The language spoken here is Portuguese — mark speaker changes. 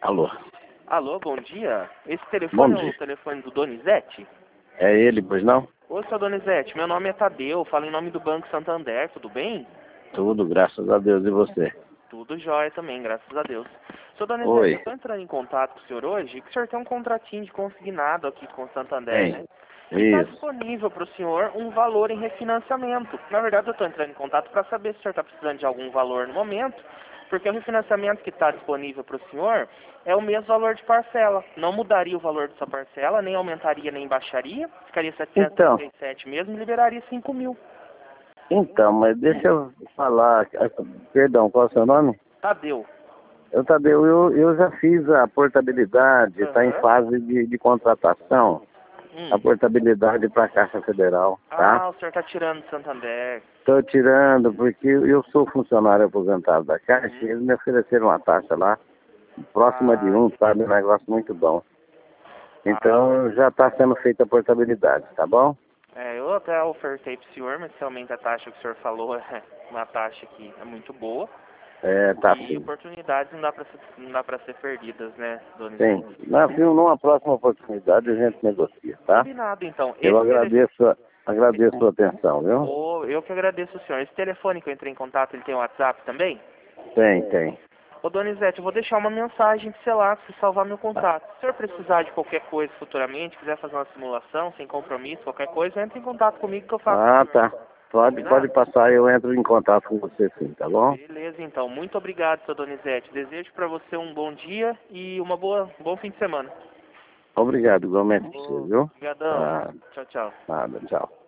Speaker 1: Alô.
Speaker 2: Alô, bom dia. Esse
Speaker 1: Bom
Speaker 2: telefone é
Speaker 1: dia.
Speaker 2: o telefone do Donizete?
Speaker 1: É ele, pois não?
Speaker 2: Ô, seu Donizete, meu nome é Tadeu, falo em nome do Banco Santander, tudo bem?
Speaker 1: Tudo, graças a Deus. E você?
Speaker 2: Tudo jóia também, graças a Deus. Seu Donizete, eu
Speaker 1: Oi.
Speaker 2: estou entrando em contato com o senhor hoje, que o senhor tem um contratinho de consignado aqui com o Santander, né?
Speaker 1: Tem.
Speaker 2: E está
Speaker 1: Isso.
Speaker 2: disponível para o senhor um valor em refinanciamento. Na verdade, eu estou entrando em contato para saber se o senhor está precisando de algum valor no momento, porque o refinanciamento que está disponível para o senhor é o mesmo valor de parcela. Não mudaria o valor dessa parcela, nem aumentaria nem baixaria. Ficaria
Speaker 1: Então,
Speaker 2: 737 mesmo e liberaria 5 mil.
Speaker 1: mas deixa eu falar. Perdão, qual é o seu nome?
Speaker 2: Tadeu.
Speaker 1: Tadeu, eu já fiz a portabilidade, está em
Speaker 2: Aham.
Speaker 1: fase de contratação. A portabilidade para a Caixa Federal, tá?
Speaker 2: Ah, o senhor está tirando do Santander.
Speaker 1: Estou tirando porque eu sou funcionário aposentado da Caixa e
Speaker 2: Uhum.
Speaker 1: eles me ofereceram uma taxa lá, próxima de
Speaker 2: Ah,
Speaker 1: sabe? Um negócio muito bom.
Speaker 2: ah,
Speaker 1: Então já está sendo feita a portabilidade, tá bom?
Speaker 2: eu até ofertei para o senhor, mas realmente a taxa que o senhor falou é uma taxa que é muito boa.
Speaker 1: É, tá
Speaker 2: E
Speaker 1: sim.
Speaker 2: oportunidades não dá para ser perdidas, né, Donizete?
Speaker 1: Sim. Numa próxima oportunidade a gente negocia, tá?
Speaker 2: Combinado, então.
Speaker 1: Eu
Speaker 2: Esse telefone...
Speaker 1: agradeço a sua atenção, viu?
Speaker 2: Eu que agradeço o senhor. Esse telefone que eu entrei em contato, ele tem WhatsApp também?
Speaker 1: Tem.
Speaker 2: Ô, Donizete, eu vou deixar uma mensagem pra você lá, pra você salvar meu contato. Se o senhor precisar de qualquer coisa futuramente, quiser fazer uma simulação, sem compromisso, qualquer coisa, entre em contato comigo que eu faço
Speaker 1: Ah,
Speaker 2: pro senhor.
Speaker 1: tá. Pode
Speaker 2: Combinado?
Speaker 1: passar, eu entro em contato com você sim, tá bom?
Speaker 2: Beleza, então. Muito obrigado, seu Donizete. Desejo pra você um bom dia e um bom fim de semana.
Speaker 1: Obrigado, igualmente pra você, viu?
Speaker 2: Obrigadão.
Speaker 1: Ah,
Speaker 2: Tchau, tchau.
Speaker 1: nada, tchau.